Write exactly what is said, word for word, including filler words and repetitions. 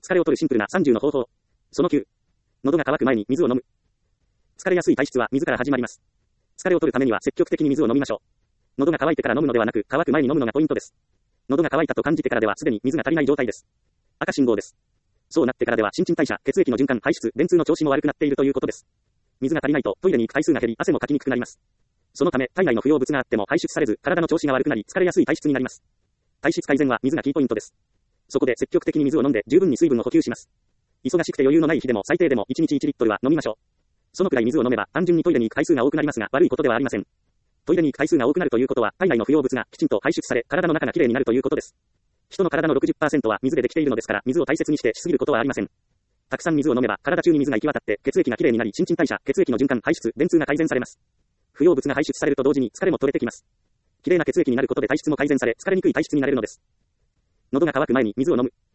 疲れを取るシンプルなさんじゅうの方法。そのきゅう。喉が渇く前に水を飲む。疲れやすい体質は水から始まります。疲れを取るためには積極的に水を飲みましょう。喉が渇いてから飲むのではなく、渇く前に飲むのがポイントです。喉が渇いたと感じてからではすでに水が足りない状態です。赤信号です。そうなってからでは新陳代謝、血液の循環、排出、便通の調子も悪くなっているということです。水が足りないとトイレに行く回数が減り、汗もかきにくくなります。そのため、体内の不要物があっても排出されず、体の調子が悪くなり、疲れやすい体質になります。体質改善は水がキーポイントです。そこで積極的に水を飲んで十分に水分を補給します。忙しくて余裕のない日でも最低でもいちにちいちリットルは飲みましょう。そのくらい水を飲めば単純にトイレに行く回数が多くなりますが悪いことではありません。トイレに行く回数が多くなるということは体内の不要物がきちんと排出され体の中がきれいになるということです。人の体の ろくじゅっパーセント は水でできているのですから水を大切にしてしすぎることはありません。たくさん水を飲めば体中に水が行き渡って血液がきれいになり新陳代謝、血液の循環、排出、便通が改善されます。不要物が排出されると同時に疲れも取れてきます。きれいな血液になることで体質も改善され疲れにくい体質になれるのです。喉が渇く前に水を飲む。